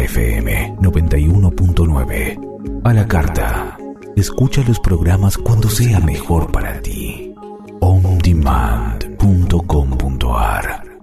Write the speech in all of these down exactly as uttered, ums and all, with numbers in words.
F M noventa y uno punto nueve. A la carta. Escucha los programas cuando sea mejor para ti. on demand punto com punto a r.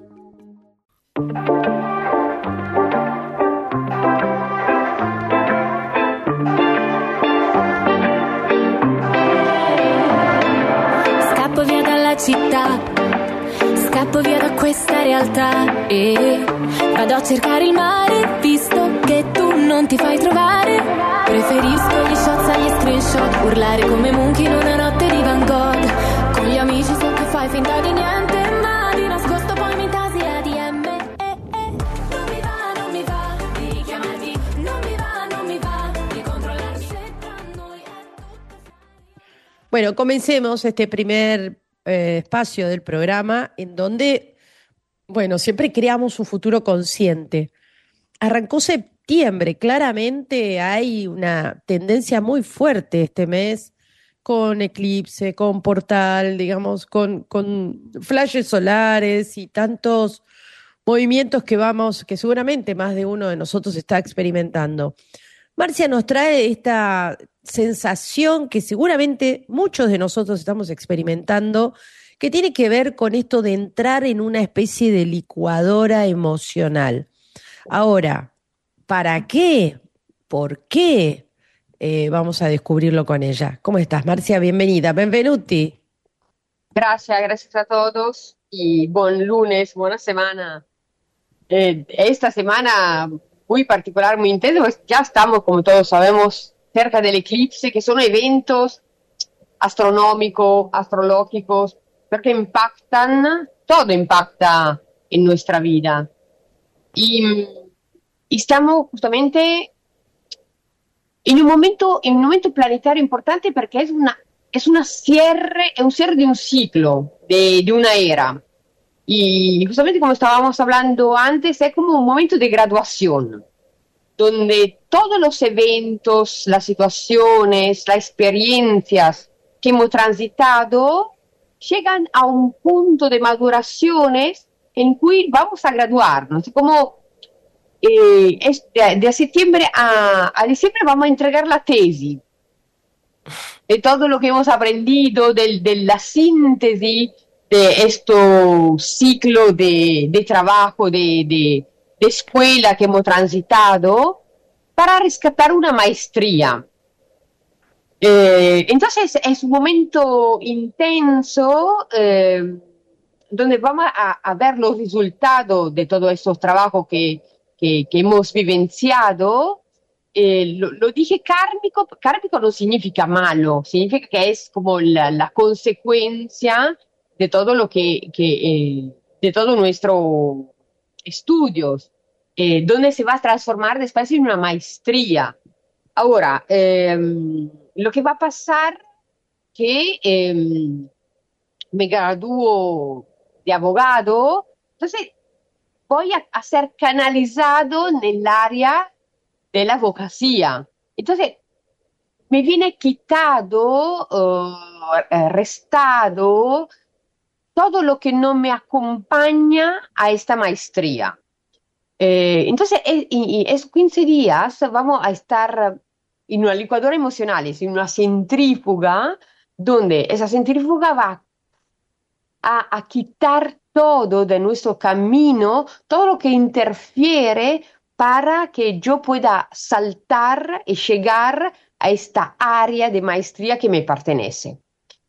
Scappo via dalla città, scappo via da questa realtà e vado a cercare il mare, visto che tu non ti fai trovare. Preferisco gli shots agli screenshot, urlare come Munch in una notte di Van Gogh. Con gli amici so che fai finta di niente, ma di nascosto poi mi tasi A D M. Eh, eh. Non mi va, non mi va di richiamarti, non mi va, non mi va di controllare se tra noi è tutto. Bueno, comencemos este primer eh, espacio del programa en donde, bueno, siempre creamos un futuro consciente. Arrancó septiembre, claramente hay una tendencia muy fuerte este mes con eclipse, con portal, digamos, con, con flashes solares y tantos movimientos que vamos, que seguramente más de uno de nosotros está experimentando. Marcia nos trae esta sensación que seguramente muchos de nosotros estamos experimentando, que tiene que ver con esto de entrar en una especie de licuadora emocional. Ahora, ¿para qué? ¿Por qué? Eh, vamos a descubrirlo con ella. ¿Cómo estás, Marcia? Bienvenida, benvenuti. Gracias, gracias a todos y buen lunes, buena semana. Eh, esta semana muy particular, muy intensa, pues ya estamos, como todos sabemos, cerca del eclipse, que son eventos astronómicos, astrológicos, porque impactan, todo impacta en nuestra vida. Y, y estamos justamente en un momento, en un momento planetario importante porque es una, es una cierre, es un cierre de un ciclo, de, de una era. Y justamente como estábamos hablando antes, es como un momento de graduación, donde todos los eventos, las situaciones, las experiencias que hemos transitado llegan a un punto de maduraciones en cui vamos a graduarnos. Como eh, es, de, de septiembre a, a diciembre vamos a entregar la tesis de todo lo que hemos aprendido, de, de la síntesis de este ciclo de, de trabajo, de, de, de escuela que hemos transitado, para rescatar una maestría. Eh, entonces es un momento intenso eh, donde vamos a, a ver los resultados de todos estos trabajos que, que, que hemos vivenciado. Eh, lo, lo dije kármico, kármico no significa malo, significa que es como la, la consecuencia de todo lo que, que eh, de todo nuestro estudios, eh, donde se va a transformar después en una maestría. Ahora, eh, lo que va a pasar que eh, me gradúo de abogado, entonces voy a, a ser canalizado en el área de la abogacía. Entonces, me viene quitado, uh, restado, todo lo que no me acompaña a esta maestría. Eh, entonces, es, y, y esos quince días vamos a estar en una licuadora emocional, en una centrífuga, donde esa centrífuga va a, a quitar todo de nuestro camino, todo lo que interfiere para que yo pueda saltar y llegar a esta área de maestría que me pertenece.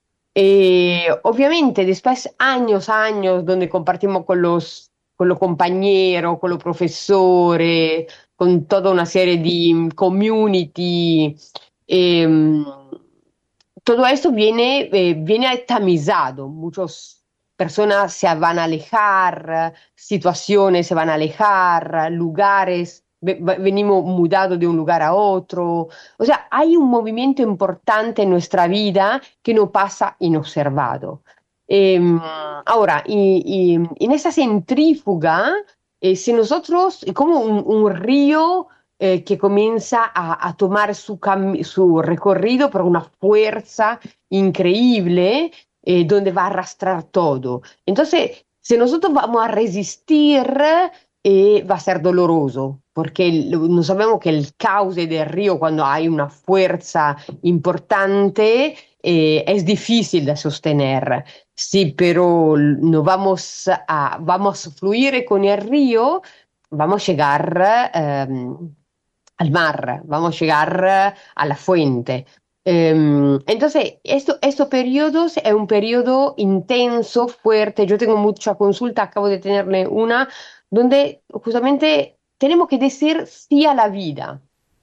Eh, obviamente, después años, años, donde compartimos con los, con los compañeros, con los profesores, con toda una serie de community, eh, todo esto viene, eh, viene tamizado. Muchas personas se van a alejar, situaciones se van a alejar, lugares, venimos mudados de un lugar a otro. O sea, hay un movimiento importante en nuestra vida que no pasa inobservado. Eh, ahora, y, y, en esa centrífuga, eh, si nosotros, como un, un río eh, que comienza a, a tomar su, cam- su recorrido por una fuerza increíble, eh, donde va a arrastrar todo. Entonces, si nosotros vamos a resistir, eh, va a ser doloroso, porque lo- no sabemos que el cauce del río cuando hay una fuerza importante eh, es difícil de sostener. Sí, pero no vamos a, vamos a fluir con el río, vamos a llegar em, al mar, vamos a llegar a la fuente. Em, entonces, esto, estos periodos es un periodo intenso, fuerte. Yo tengo mucha consulta, acabo de tenerle una, donde justamente tenemos que decir sí a la vida.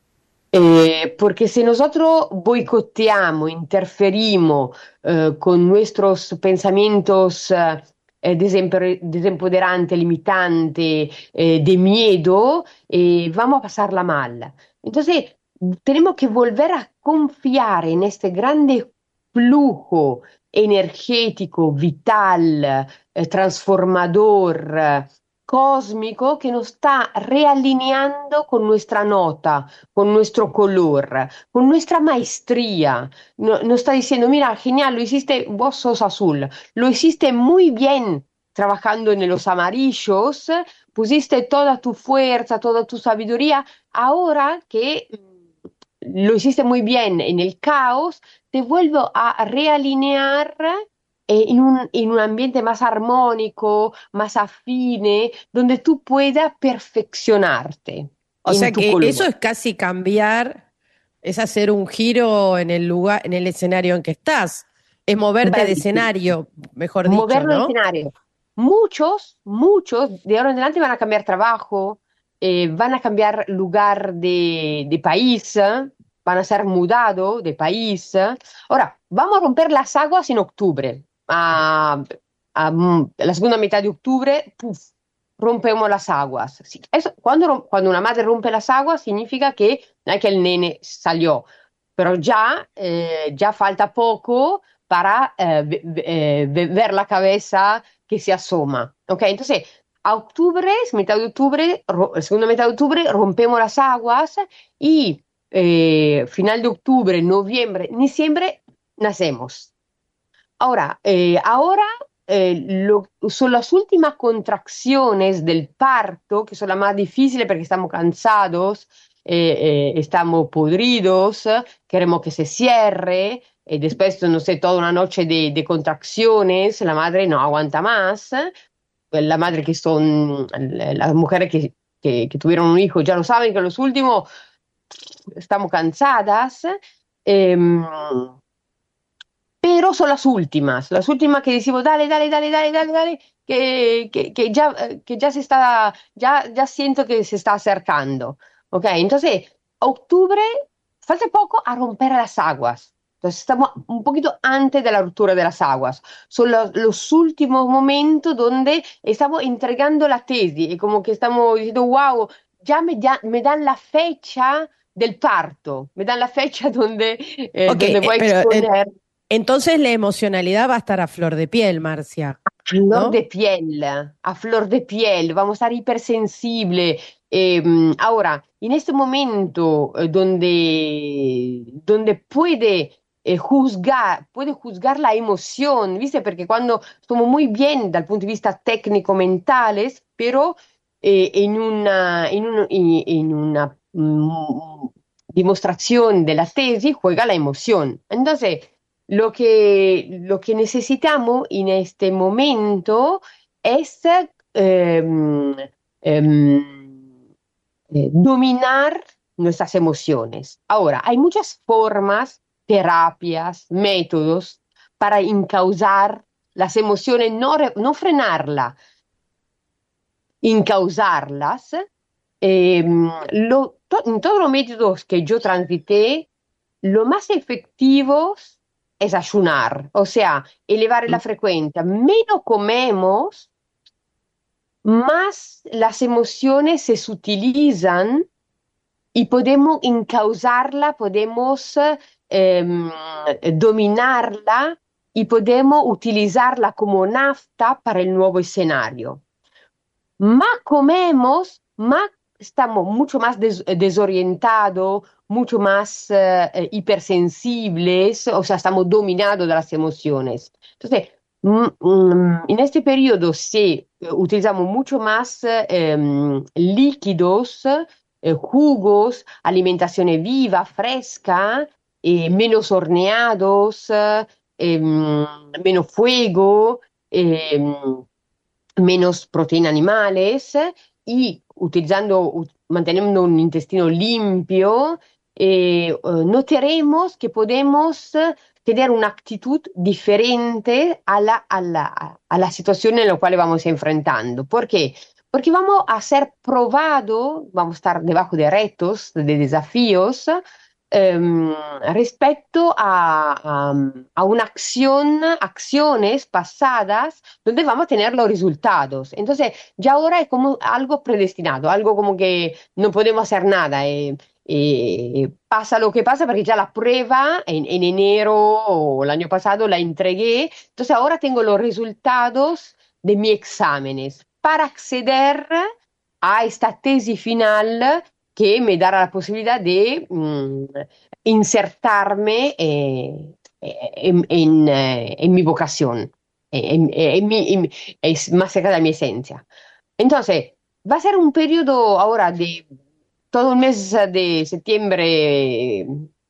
Eh, porque si nosotros boicoteamos, interferimos eh, con nuestros pensamientos eh, eh, desemper- desempoderantes, limitantes, eh, de miedo, eh, vamos a pasarla mal. Entonces, tenemos que volver a confiar en este grande flujo energético, vital, eh, transformador, eh, cósmico que nos está realineando con nuestra nota, con nuestro color, con nuestra maestría. No- nos está diciendo, mira, genial, lo hiciste, vos sos azul, lo hiciste muy bien trabajando en los amarillos, pusiste toda tu fuerza, toda tu sabiduría, ahora que mm, lo hiciste muy bien en el caos, te vuelvo a realinear. eh, En un, en un ambiente más armónico, más afine, donde tú puedas perfeccionarte O en sea tu que eso color. es casi cambiar, es hacer un giro en el lugar, en el escenario en que estás. Es moverte de Bravissimi. escenario, mejor dicho, Moverlo de ¿no? escenario. Muchos, muchos de ahora en adelante van a cambiar trabajo, eh, van a cambiar lugar de, de país, ¿eh? Van a ser mudados de país. Ahora, vamos a romper las aguas en octubre. A, a, mm, la segunda mitad de octubre, puf, rompemos las aguas. Sí, eso, cuando, rom- cuando una madre rompe las aguas significa que no es que el nene salió, pero ya, eh, ya falta poco para eh, ve- ve- eh, ve- ver la cabeza que se asoma. ¿Ok? Entonces, a octubre, mitad de octubre, ro- segunda mitad de octubre, rompemos las aguas y eh, final de octubre, noviembre, diciembre, nacemos. Ahora, eh, ahora eh, lo- son las últimas contracciones del parto, que son las más difíciles porque estamos cansados, eh, eh, estamos podridos, queremos que se cierre, y después, no sé, toda una noche de, de contracciones, la madre no aguanta más, la madre que son, las mujeres que, que, que tuvieron un hijo ya lo saben que los últimos estamos cansadas. ehm, pero son las últimas, las últimas que decimos, dale, dale, dale, dale, dale, dale, que, que, que ya, eh, que ya se está, ya, ya siento que se está acercando, ¿ok? Entonces, octubre, falta poco a romper las aguas. Entonces, estamos un poquito antes de la ruptura de las aguas. Son los, los últimos momentos donde estamos entregando la tesis y como que estamos diciendo, wow, ya me, ya me dan la fecha del parto, me dan la fecha donde, eh, Ok, donde eh, voy a pero eh, exponer. entonces la emocionalidad va a estar a flor de piel, Marcia, Flor de ¿no? piel, a flor de piel, vamos a estar hipersensible. Eh, ahora, en este momento eh, donde, donde puede eh, juzgar, puede juzgar la emoción, ¿viste? Porque cuando estamos muy bien dal punto de vista técnico-mentales, pero eh, en una, en un- en- en una mm, demostración de la tesis juega la emoción. Entonces, lo que, lo que necesitamos en este momento es em, em, eh, dominar nuestras emociones. Ahora, hay muchas formas, terapias, métodos para encauzar las emociones, no, re- no frenarla, encauzarlas. Em, lo- to- en todos los métodos que yo transité, lo más efectivos es ayunar, o sea, elevar la frecuencia. Menos comemos, más las emociones se sutilizan y podemos encauzarla, podemos em, dominarla y podemos utilizarla como nafta para el nuevo escenario. Más comemos, más estamos mucho más des- desorientados, mucho más eh, eh, hipersensibles, o sea, estamos dominados de las emociones. Entonces, mm, mm, en este periodo, si eh, utilizamos mucho más eh, em, líquidos, eh, jugos, alimentación viva, fresca, eh, menos horneados, eh, em, menos fuego, em, menos proteínas animales y utilizando, u- manteniendo un intestino limpio, eh, eh, noteremos que podemos eh, tener una actitud diferente a la, a la- a la situación en la cual vamos enfrentando. ¿Por qué? Porque vamos a ser probados, vamos a estar debajo de retos, de desafíos, em, respecto a, a, a una acción, acciones pasadas donde vamos a tener los resultados. Entonces, ya ahora es como algo predestinado, algo como que no podemos hacer nada. eh, eh, pasa lo que pasa porque ya la prueba en, en enero o el año pasado la entregué. Entonces, ahora tengo los resultados de mis exámenes para acceder a esta tesis final que me dará la posibilidad de mm, insertarme eh, en, en, eh, en mi vocación, en, en mi, en- es más cerca de mi esencia. Entonces, va a ser un periodo ahora de todo el mes de septiembre,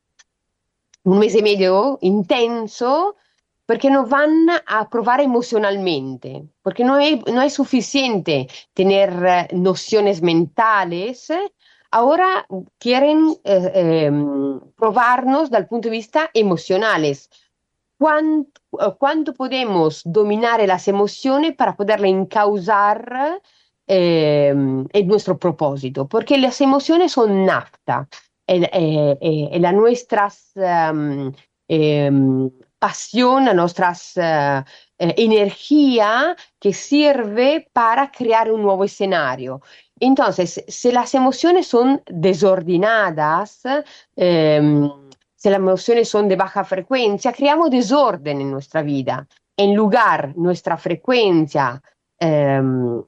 un mes y medio intenso, porque nos van a probar emocionalmente, porque no es, no es suficiente tener eh, nociones mentales. Ahora quieren eh, eh, probarnos dal punto de vista emocionales. ¿Cuánto, eh, cuánto podemos dominar las emociones para poderle encauzar eh, en nuestro propósito? Porque las emociones son nafta, eh, eh, eh, la nuestra um, eh, pasión, la nuestra uh, eh, energía que sirve para crear un nuevo escenario. Entonces, si las emociones son desordenadas, eh, si las emociones son de baja frecuencia, creamos desorden en nuestra vida. En lugar, nuestra frecuencia eh,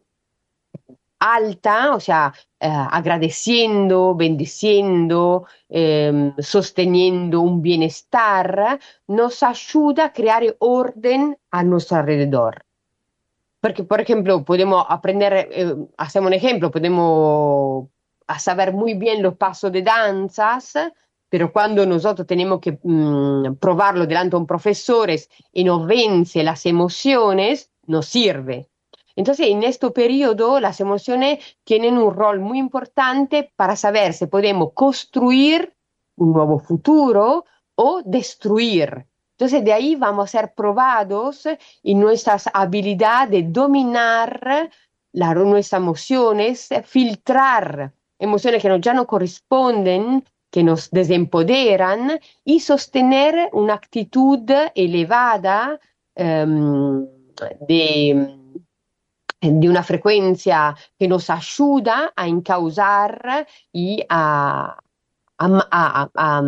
alta, o sea, eh, agradeciendo, bendiciendo, eh, sosteniendo un bienestar, nos ayuda a crear orden a nuestro alrededor. Porque, por ejemplo, podemos aprender, eh, hacemos un ejemplo, podemos a saber muy bien los pasos de danzas, pero cuando nosotros tenemos que mm, probarlo delante de un profesor y nos vence las emociones, nos sirve. Entonces, en este periodo, las emociones tienen un rol muy importante para saber si podemos construir un nuevo futuro o destruir. Entonces, de ahí vamos a ser probados y nuestras habilidades de dominar la- nuestras emociones, filtrar emociones que no- ya no corresponden, que nos desempoderan y sostener una actitud elevada ehm, de, de una frecuencia que nos ayuda a encauzar y a, a, a- a-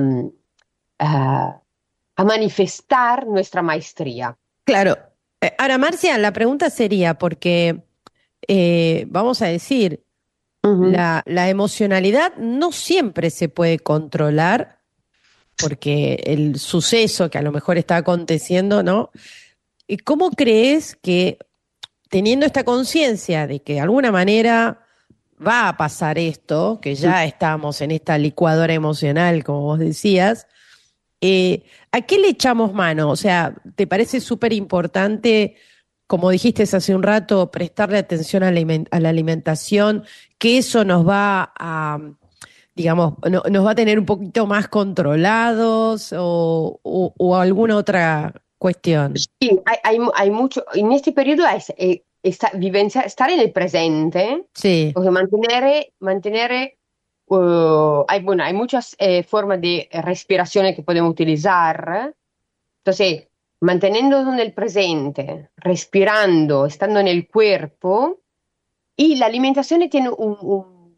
a- a manifestar nuestra maestría. Claro. Eh, Ahora, Marcia, la pregunta sería, porque eh, vamos a decir, Ujú. la, la emocionalidad no siempre se puede controlar, porque el suceso que a lo mejor está aconteciendo, ¿no? ¿Y cómo crees que teniendo esta conciencia de que de alguna manera va a pasar esto, que ya estamos en esta licuadora emocional, como vos decías, eh, ¿a qué le echamos mano? O sea, ¿te parece súper importante, como dijiste hace un rato, prestarle atención a la, alimen- a la alimentación, que eso nos va a, digamos, no- nos va a tener un poquito más controlados o, o- o alguna otra cuestión? Sí, hay, hay, mu- hay mucho, en este periodo es, eh, esta- vivencia- estar en el presente, Sí, o sea, mantener, mantener eh, hay, bueno, hay muchas eh, formas de respiración que podemos utilizar. Entonces, manteniéndonos en el presente, respirando, estando en el cuerpo, y la alimentación tiene un, un-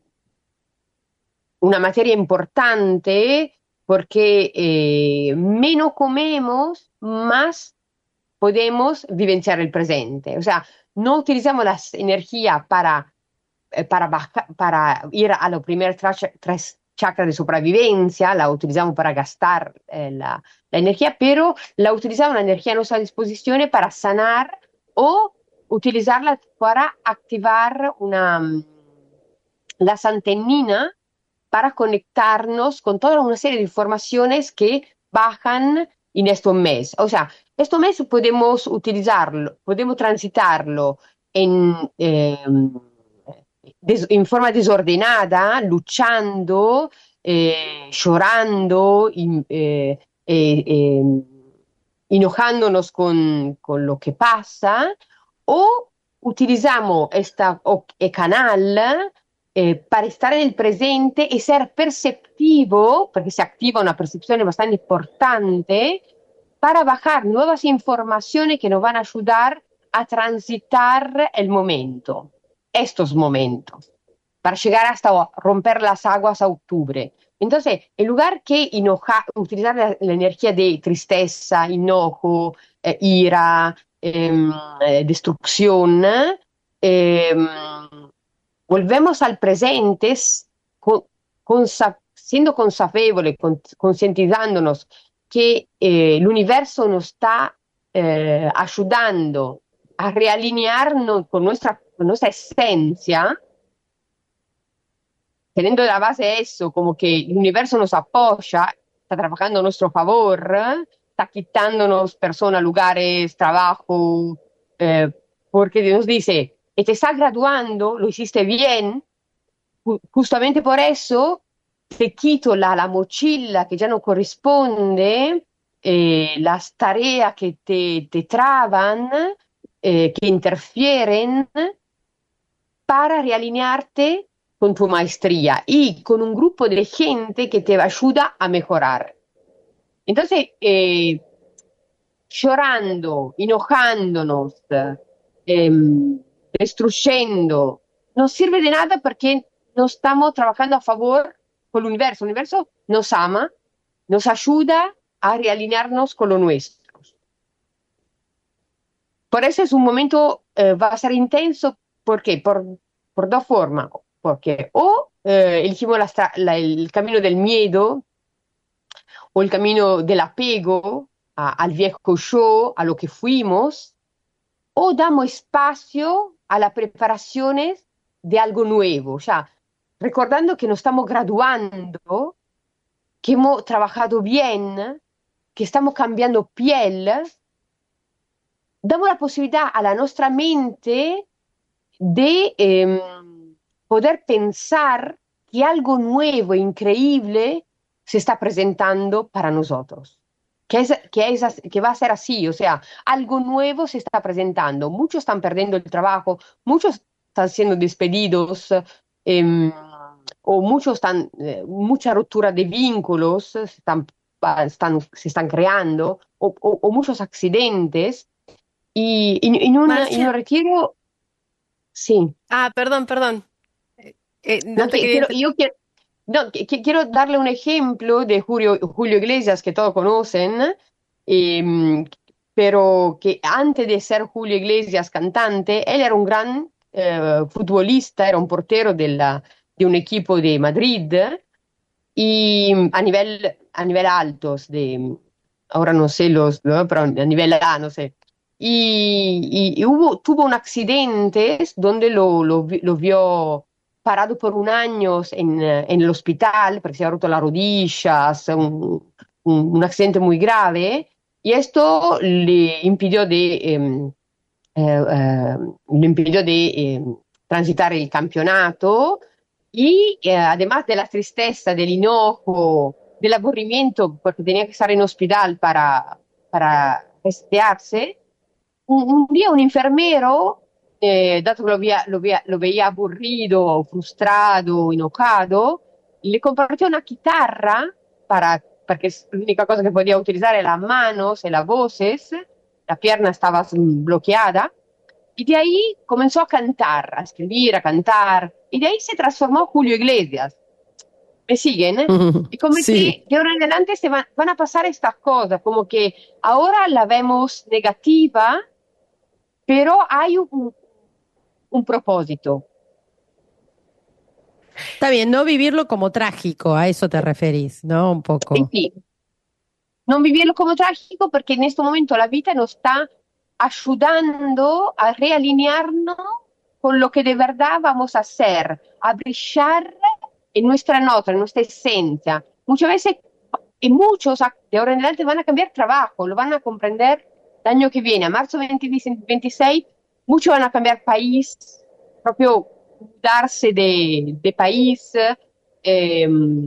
una materia importante porque eh, menos comemos, más podemos vivenciar el presente. O sea, no utilizamos la energía para, eh, para, baja- para ir a los primeros tra- tres chakras de supervivencia, la utilizamos para gastar eh, la, la energía, pero la utilizamos la energía a nuestra disposición para sanar o utilizarla para activar una, mm, las anteninas para conectarnos con toda una serie de informaciones que bajan en este mes. O sea, este mes podemos utilizarlo, podemos transitarlo en, eh, des- en forma desordenada, luchando, eh, llorando, in- eh, eh, eh, enojándonos con, con lo que pasa, o utilizamos esta o- eh, canal eh, para estar en el presente y ser perceptivo, porque se activa una percepción bastante importante, para bajar nuevas informaciones que nos van a ayudar a transitar el momento, estos momentos, para llegar hasta romper las aguas a octubre. Entonces, en lugar que enoja, utilizar la, la energía de tristeza, enojo, eh, ira, em, eh, destrucción, em, volvemos al presente con- consa- siendo consapevole, con- concientizándonos que eh, el universo nos está eh, ayudando a realinearnos con nuestra, con nuestra esencia, teniendo de la base eso, como que el universo nos apoya, está trabajando a nuestro favor, está quitándonos personas, lugares, trabajo, eh, porque nos dice, "Y te estás graduando, lo hiciste bien, ju- justamente por eso te quito la, la mochila que ya no corresponde, eh, las tareas que te, te traban, eh, que interfieren, para realinearte con tu maestría y con un grupo de gente que te ayuda a mejorar. Entonces, eh, llorando, enojándonos, eh, destruyendo, no sirve de nada porque no estamos trabajando a favor con el universo. El universo nos ama, nos ayuda a realinearnos con lo nuestro. Por eso es un momento, eh, va a ser intenso, ¿por qué? Por, por dos formas. Porque o eh, elegimos la stra- la- el camino del miedo o el camino del apego a- al viejo yo, a lo que fuimos, o damos espacio a las preparaciones de algo nuevo. O sea, recordando que nos estamos graduando, que hemos trabajado bien, que estamos cambiando piel, damos la posibilidad a la nuestra mente de eh, poder pensar que algo nuevo e increíble se está presentando para nosotros. Que, es, que, es, que va a ser así, o sea, algo nuevo se está presentando. Muchos están perdiendo el trabajo, muchos están siendo despedidos, eh, o muchos están, eh, mucha ruptura de vínculos se están, están, se están creando, o, o, o muchos accidentes. Y en un, en un Marcia. retiro, sí. Ah, perdón, perdón. Eh, eh, no No, te que, quería quiero, inter- yo quiero, no, que, que quiero darle un ejemplo de Julio, Julio Iglesias, que todos conocen, em, pero que antes de ser Julio Iglesias cantante, él era un gran eh, futbolista, era un portero della- de un equipo de Madrid, y a nivel, a nivel altos, de, ahora no sé los, ¿no? Pero a nivel A, no sé. Y, y- y hubo, tuvo un accidente donde lo, lo vi- lo vio parado por un año en, eh, en el hospital porque se había roto las rodillas, un, un- un accidente muy grave, y esto le impidió de, em, eh, eh, le impidió de em, transitar el campeonato y eh, además de la tristeza, del enojo, del aburrimiento, porque tenía que estar en hospital para, para resetearse, un, un día un enfermero, eh, dato que lo veía, lo veía- lo veía aburrido, frustrado, enojado, le compartió una guitarra para, porque es la única cosa que podía utilizar era las manos y las voces, la pierna estaba mm, bloqueada, y de ahí comenzó a cantar, a escribir, a cantar, y de ahí se transformó Julio Iglesias. ¿Me siguen? ¿Eh? Y como Sí. que de ahora en adelante se van, van a pasar estas cosas, como que ahora la vemos negativa, pero hay un, un propósito. Está bien, no vivirlo como trágico, a eso te referís, ¿no? Un Y poco. sí, non vivirlo como trágico porque en este momento la vida nos está ayudando a realinearnos con lo que de verdad vamos a hacer, a brillar en nuestra nota, en nuestra esencia. Muchas veces, y muchos de ahora en adelante van a cambiar trabajo, lo van a comprender el año que viene, a marzo veinte veintiséis, muchos van a cambiar país, proprio mudarse de, de país, eh,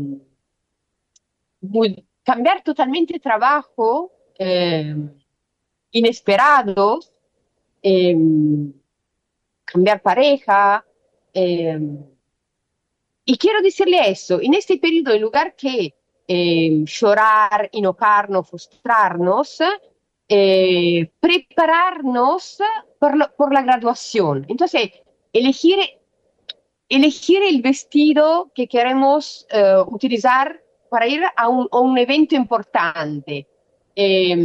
cambiar totalmente trabajo, eh, inesperados, eh, cambiar pareja. Eh, y quiero decirle eso, en este periodo, en lugar que eh, llorar, enojarnos, frustrarnos, eh, prepararnos por, lo, por la graduación. Entonces, elegir, elegir el vestido que queremos eh, utilizar para ir a un, a un evento importante. Eh,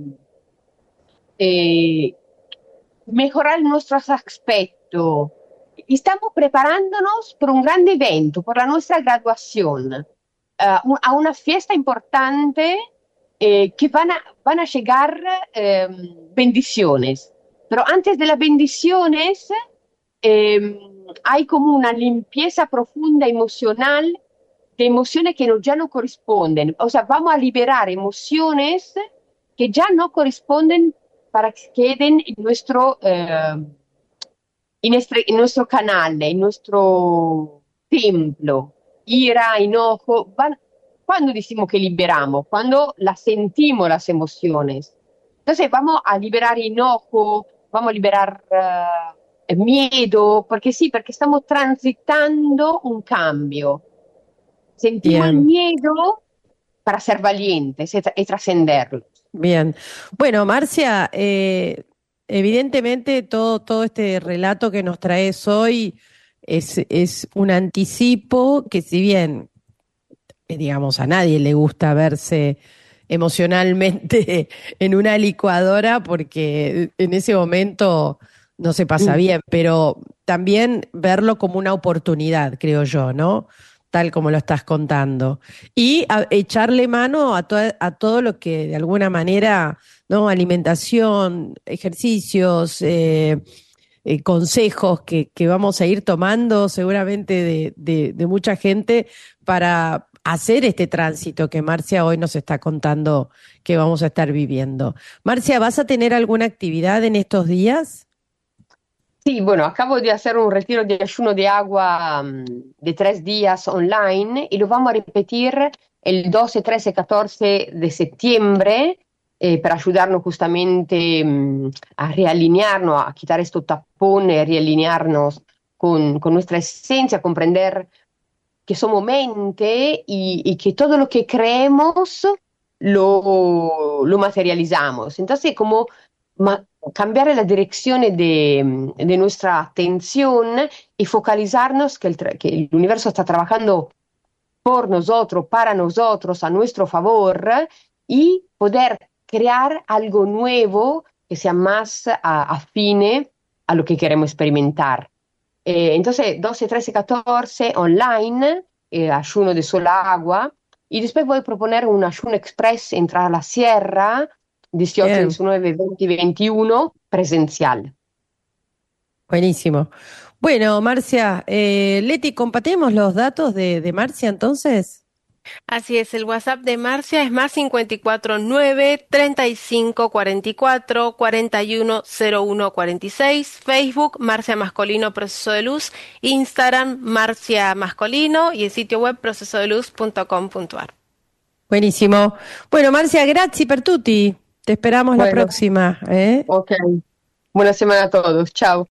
eh, mejorar nuestros aspectos. Estamos preparándonos por un gran evento, por la nuestra graduación, uh, a una fiesta importante eh, que van a, van a llegar eh, bendiciones. Pero antes de las bendiciones eh, hay como una limpieza profunda emocional, de emociones que no, ya no corresponden. O sea, vamos a liberar emociones que ya no corresponden para que queden en nuestro, eh, en nuestro, en nuestro canal, en nuestro templo. Ira, enojo. Van, ¿cuándo decimos que liberamos? Cuando las sentimos las emociones. Entonces vamos a liberar enojo, vamos a liberar uh, miedo, porque sí, porque estamos transitando un cambio. Sentimos Bien. el miedo para ser valientes y, tra- y trascenderlo. Bien. Bueno, Marcia, eh, evidentemente todo, todo este relato que nos traes hoy es, es un anticipo que, si bien, eh, digamos, a nadie le gusta verse emocionalmente en una licuadora porque en ese momento no se pasa Mm. bien, pero también verlo como una oportunidad, creo yo, ¿no? Tal como lo estás contando. Y a- echarle mano a, to- a todo lo que de alguna manera, ¿no? Alimentación, ejercicios, eh, eh, consejos que, que vamos a ir tomando seguramente de, de, de mucha gente para hacer este tránsito que Marcia hoy nos está contando que vamos a estar viviendo. Marcia, ¿vas a tener alguna actividad en estos días? Sí, bueno, acabo de hacer un retiro de ayuno de agua mm, de tres días online y lo vamos a repetir el doce, trece, catorce de septiembre eh, para ayudarnos justamente mm, a realinearnos, a quitar estos tapones, a realinearnos con, con nuestra esencia, a comprender que somos mente y, y que todo lo que creemos lo, lo materializamos. Entonces, como ma- cambiare la direzione de, de nuestra atención y focalizarnos que el, tra- que el universo está trabajando por nosotros, para nosotros, a nuestro favor y poder crear algo nuevo que sea más a- afine a lo que queremos experimentar. Eh, entonces, doce, trece, catorce online, eh, ayuno de sola agua. Y después voy a proponer un ayuno express, entrar a la sierra, dieciocho, Bien, diecinueve, veinte y veintiuno, presencial. buenísimo. Bueno, Marcia, eh, Leti, compartimos los datos de, de Marcia entonces. Así es, el WhatsApp de Marcia es más cincuenta y cuatro nueve, treinta y cinco, cuarenta y cuatro, cuarenta y uno, cero uno, cuarenta y seis, Facebook Marcia Mascolino Proceso de Luz, Instagram Marcia Mascolino y el sitio web proceso de luz punto com punto ar. Buenísimo. Bueno, Marcia, grazie per tutti. Te esperamos la Bueno, próxima, ¿eh? ok. Buena semana a todos. Chao.